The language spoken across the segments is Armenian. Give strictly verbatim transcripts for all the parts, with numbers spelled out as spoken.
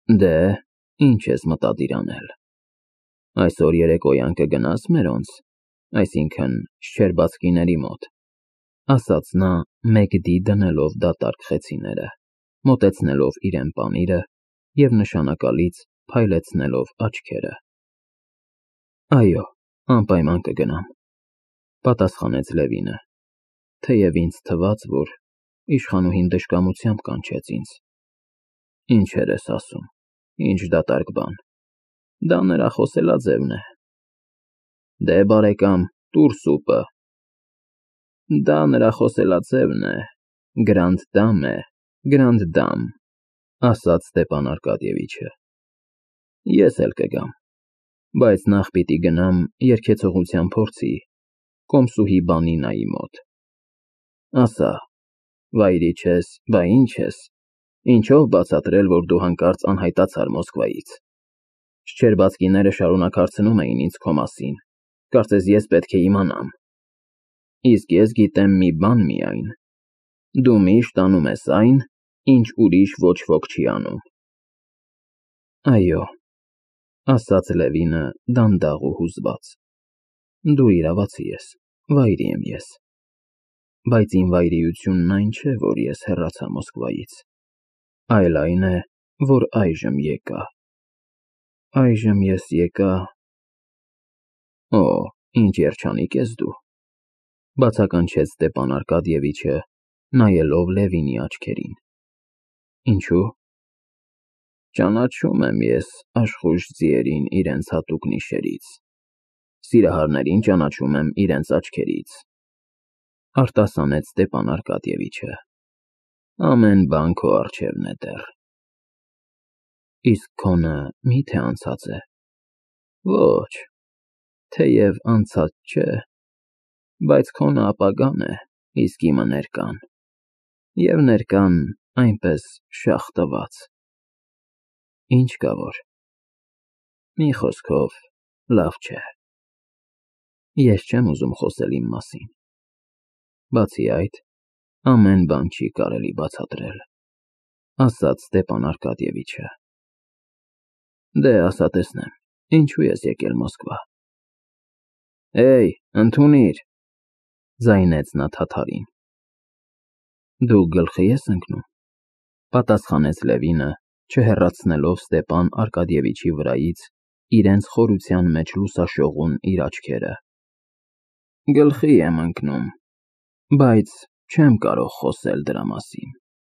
Դե, ինչ ես մտադիր անել։ Այսօր երեկոյան կգնաս մերոնց, այսինքն Շչերբացկիների մոտ, ասաց նա մեկ դի դնելով դատարկ խեցիները, մոտեցնելով իրեն պանիրը և նշանակալից փայլեցնելով աչքերը։ Այո, անպայման կգնամ, պատասխանեց Լևինը, թեև ինձ թվաց, որ իշխանուհին դժկամությամբ կանչեց ինձ։ Ինչեր ես ասում, ինչ դատարկ բան, դա նրա խոսելաձևն է։ Դե բարեկամ, տուր սուպը։ Դա նրա խոսելաձևն է, Գրանդ դամ է, Գրանդ դամ, ասաց Ստեփան Արկադիևիչը։ Ես էլ կգամ, բայց նախ պիտի գնամ երգեցողության փորձի, կոմսուհի Բանինայի մոտ։ Ասա, վայրի չես, բա ինչ ես, ինչով բացատրել, որ դու հանկարծ անհայտացար Մոսկվայից։ Շչերբացկիները շարունակ հարցնում էին ինձ քո մասին, կարծես ես պետք է իմանամ։ Իսկ ես գիտեմ մի բան միայն, դու միշտ անում ես այն, ինչ ուրիշ ոչ ոք չի անում։ Այո, ասաց Լևինը դանդաղ ու հուզված, դու իրավացի ես, վայրի եմ ես, բայց իմ վայրիությունն այն չէ, որ ես հեռացա Մոսկվայից, այլ այն է, որ այժմ եկա։ Այժմ ես եկա… Օ, ինչ երջանիկ ես դու, բացականչեց Ստեփան Արկադիևիչը, նայելով Լևինի աչքերին։ Ինչու՞։ Ճանաչում եմ ես աշխույժ ձիերին իրենց հատուկ նիշերից, սիրահարներին ճանաչում եմ իրենց աչքերից, արտասանեց Ստեփան Արկադիևիչը։ Ամեն բան քո առջևն է դեռ։ Իսկ քոնը մի՞թե անցած է։ Ոչ, թեև անցած չէ, բայց քոնը ապագան է, իսկ իմը ներկան, և ներկան այնպես շաղ տված։ Ինչ կա որ։ Մի խոսքով, լավ չէ։ Ես չեմ ուզում խոսել իմ մասին։ Բացի այդ, ամեն բան չի կարելի բացատրել, ասաց Ստեփան Արկադիևիչը։ Դե, ասա տեսնեմ, ինչու ես եկել Մոսկվա։ Էյ, ընդունիր, ձայնեց նա թաթարին։ Դու գլխի ես ընկնում, պատասխանեց Լևինը, չհեռացնելով Ստեփան Արկադիևիչի վրայից իրենց խորության մեջ լուսաշողուն իր աչքերը։ Գլխի եմ ընկնում, բայց չեմ կարող խոսել դրա մասին։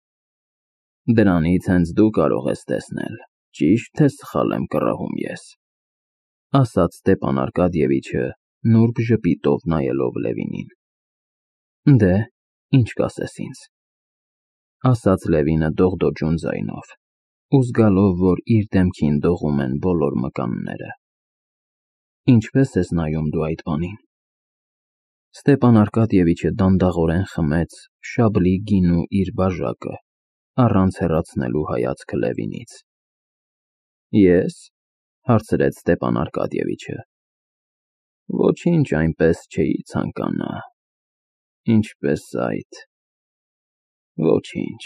Դրանից հենց դու կարող ես տեսնել, ճիշտ թե սխալ եմ կռահում ես, ասաց Ստեփան Արկադիևիչը նուրբ ժպիտով նայելով Լևինին։ Դե, ինչ կասես ինձ, ասաց Լևինը դողդոջուն ձայնով, ու զգալով, որ իր դեմքին դողում են բոլոր մկանները։ Ինչպե՞ս ես նայում դու այդ բանին։ Ստեփան Արկադիևիչը դանդաղորեն խմեց շաբլի գինու իր բաժակը, առանց հեռացնելու հայացքը Լևինից։ Ես, հարցրեց Ստեփան Արկադիևիչը, ոչինչ այնպես չէի ցանկանա, ինչպես այդ… Ոչինչ…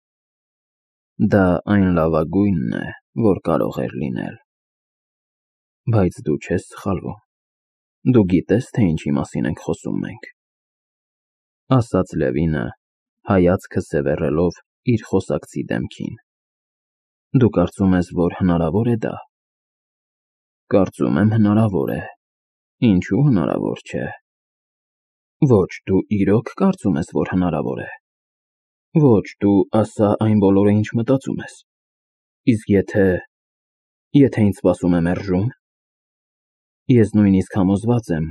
Դա այն լավագույնն է, որ կարող էր լինել։ Բայց դու չես սխալվում, դու գիտես, թե ինչի մասին ենք խոսում մենք, ասաց Լևինը, հայացքը սևեռելով իր խոսակցի դեմքին։ Դու կարծում ես, որ հնարավոր է դա։ Կարծում եմ հնարավոր է, ինչու հնարավոր չէ։ Ոչ, դու իրոք կարծում ես, որ հնարավոր է։ Ոչ, դու ասա այն բոլորը, ինչ մտածում ես։ Իսկ եթե… եթե ինձ սպասում է մերժում։ Ես նույնիսկ համոզված եմ…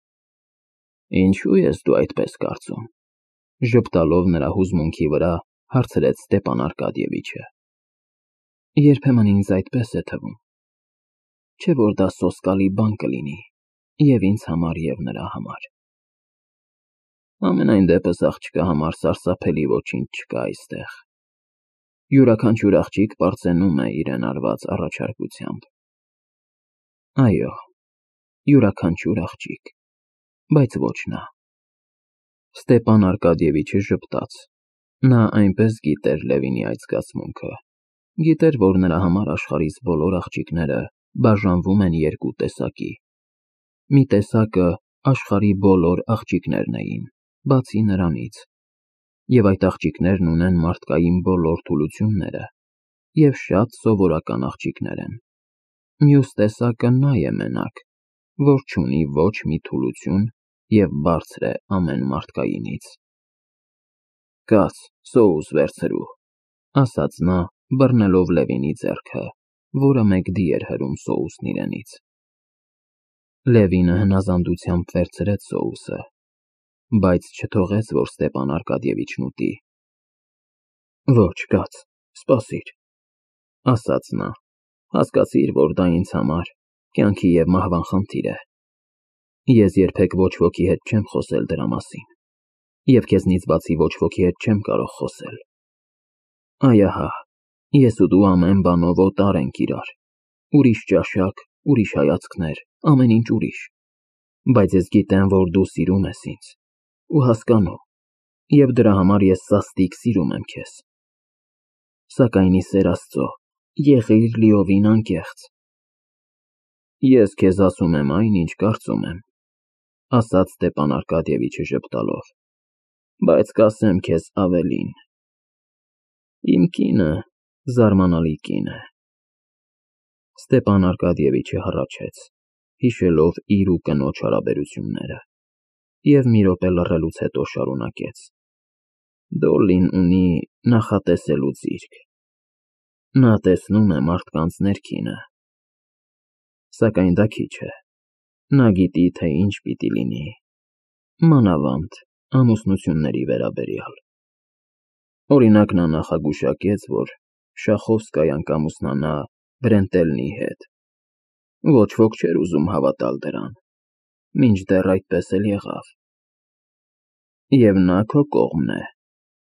Ինչու ես դու այդպես կարծում, ժպտալով նրա հուզմունքի վրա, հարցրեց Ստեփան Արկադիևիչը։ Երբեմն ինձ այդպես է թվում, չէ՞ որ դա սոսկալի բան կլինի և ինձ համար, և նրա համար։ Համենայն դեպս աղջկա համար սարսափելի ոչինչ չկա այստեղ։ Յուրաքանչյուր աղջիկ պարծենում է իրեն արված առաջարկությամբ։ Այո, յուրաքանչյուր աղջիկ, բայց ոչ նա։ Ստեփան Արկադիևիչը ժպտաց, նա այնպես գիտեր Լևինի այդ զգացմունքը, Գիտեր, որ նրա համար աշխարհիս բոլոր աղջիկները բաժանվում են երկու տեսակի։ Մի տեսակը աշխարհի բոլոր աղջիկներն էին, բացի նրանից, և այդ աղջիկներն ունեն մարդկային բոլոր թուլությունները և շատ սովորական աղջիկներ են։ Մյուս տեսակը նա է մենակ, որ չունի ոչ մի թուլություն և բարձր է ամեն մարդկայինից։ «Կաց, սոուս վերցրու», ասաց նա, բռնելով Լևինի ձեռքը, որը մեկդի էր հրում սոուսն իրենից։ Լևինը հնազանդությամբ վերցրեց սոուսը, բայց չթողեց, որ Ստեփան Արկադիևիչն ուտի։ «Ոչ, կաց, սպասիր», ասաց նա, հասկացիր, որ դա ինձ համար կյանքի և մահվան խնդիր է։ Ես երբեք ոչ ոքի հետ չեմ խոսել դրա մասին, և քեզնից բացի ոչ ոքի հետ չեմ կարող խոսել։ Այ ահա, ես ու դու ամեն բանով օտար ենք իրար, ուրիշ ճաշակ, ուրիշ հայացքներ, ամեն ինչ ուրիշ, բայց ես գիտեմ, որ դու սիրում ես ինձ ու հասկանում, և դրա համար ես սաստիկ սիրում եմ քեզ։ Սակայն ի սեր Աստծո, եղիր լիովին անկեղծ։ Ես քեզ ասում եմ այն, ինչ կարծում եմ, ասաց Ստեփան Արկադիևիչը ժպտալով, բայց կասեմ քեզ ավելին. իմ կինը զարմանալի կին է։ Ստեփան Արկադիևիչը հառաչեց, հիշելով իր ու կնոջ հարաբերությունները, և մի րոպե լռելուց հետո շարունակեց. Դոլլին ունի նախատեսելու ձիրք։ Նա տեսնում է մարդկանց ներքինը։ Սակայն դա քիչ է։ Նա գիտի, թե ինչ պիտի լինի, մանավանդ ամուսնությունների վերաբերյալ։ Օրինակ, նա նախագուշակեց, որ Շախովսկայան կամուսնանա Բրենտելնի հետ։ Ոչ ոք չէր ուզում հավատալ դրան, մինչդեռ այդպես էլ եղավ։ Եվ նա քո կողմն է։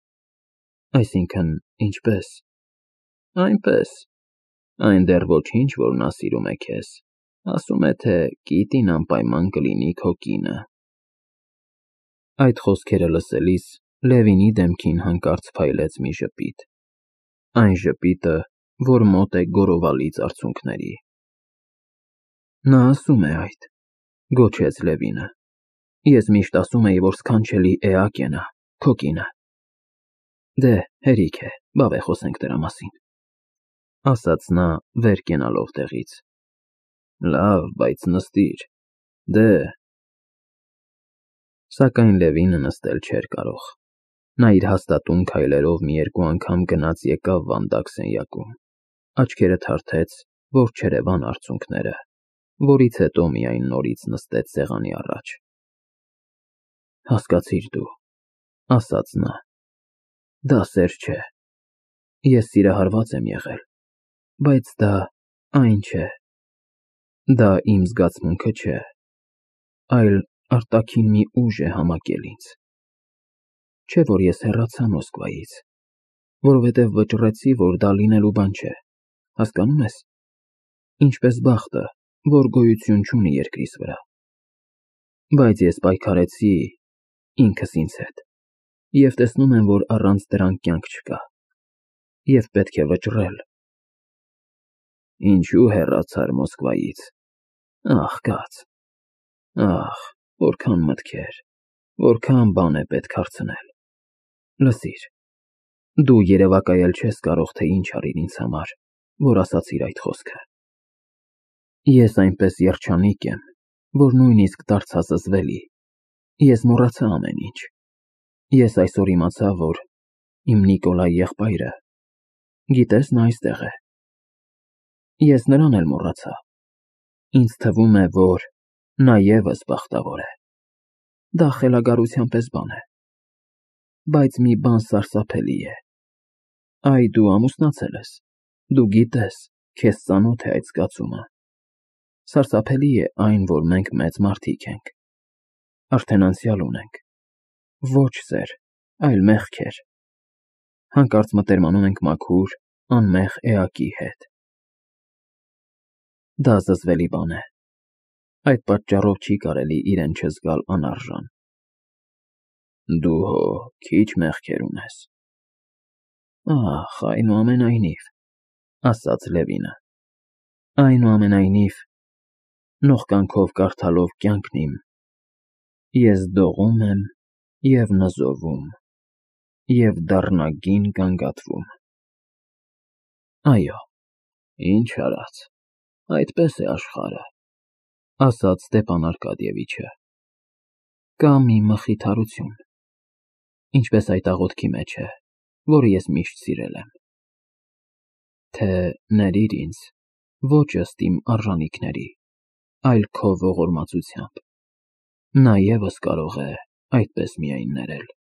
Այսինքն, ինչպե՞ս։ Այնպես, այն դեռ ոչինչ, որ նա սիրում է քեզ, ասում է, թե կիտին անպայման կլինի քո կինը։ Այդ խոսքերը լսելիս Լևինի դեմքին հանկարծ փայլեց մի ժպիտ, այն ժպիտը, որ մոտ է գորովալից արցունքների։ Նա ասում է այդ, գոչեց Լևինը։ Ես միշտ ասում էի, որ սքանչելի էակ է նա, քո կինը։ Դե, հերիք է, բավե խոսենք դրա մասին, ասաց նա վեր կենալով տեղից։ Լավ, բայց նստիր, դե… Սակայն Լևինը նստել չէր կարող։ Նա իր հաստատուն քայլերով մի երկու անգամ գնաց եկավ վանդակ սենյակում, աչքերը թարթեց, որ չերևան արցունքները, որից հետո միայն նորից նստեց սեղանի առաջ։ Հասկացիր դու, ասաց նա, դա սեր չէ։ Ես սիրահարված եմ եղել, բայց դա այն չէ։ Դա իմ զգացմունքը չէ, այլ արտաքին մի ուժ է համակել ինձ։ Չէ՞ որ ես հեռացա Մոսկվայից, որովհետև վճռեցի, որ դա լինելու բան չէ, հասկանում ես, ինչպես բախտը, որ գոյություն չունի երկրիս վրա։ Բայց ես պայքարեցի ինքս ինձ հետ, և տեսնում եմ, որ առանց դրան կյանք չկա, և պետք է վճռել։ Ինչու հեռացար Մոսկվայից։ Ախ, կաց, ախ, որքան մտքեր, որքան բան է պետք հարցնել։ Լսիր, դու երևակայել չես կարող, թե ինչ արիր ինձ համար, որ ասացիր այդ խոսքը։ Ես այնպես երջանիկ եմ, որ նույնիսկ դարձա զզվելի։ Ես մոռացա ամեն ինչ։ Ես այսօր իմացա, որ իմ Նիկոլայի եղբայրը, գիտես, նա այստեղ է։ Ես նրան էլ մոռացա։ Ինձ թվում է, որ նա ևս բախտավոր է։ Դա խելագարության պես բան է։ Բայց մի բան սարսափելի է։ Այ դու ամուսնացել ես, դու գիտես, քեզ ծանոթ է այդ զգացումը։ Սարսափելի է այն, որ մենք մեծ մարդիկ ենք, արդեն անցյալ ունենք, ոչ սեր, այլ մեղքեր, հանկարծ մտերմանում ենք մաքուր, անմեղ էակի հետ։ Դա զզվելի բան է։ Այդ պատճառով չի կարելի իրեն չզգալ անարժան։ Դու հո քիչ մեղքեր ունես։ Ախ, այնուամենայնիվ, ասաց Լևինը։ Այնուամենայնիվ, նողկանքով կարդալով կյանքն իմ, ես դողում եմ և նզովում և դառնագին գանգատվում։ Այո, ինչ արած, այդպես է աշխարհը, ասաց Ստեփան Արկադիևիչը։ Կա մի մխիթարություն, ինչպես այդ աղոթքի մեջ է, որը ես միշտ սիրել եմ, թե ներիր ինձ ոչ ըստ իմ արժանիքների, այլ քո ողորմածությամբ։ Նա ևս կարող է այդպես միայն ներել։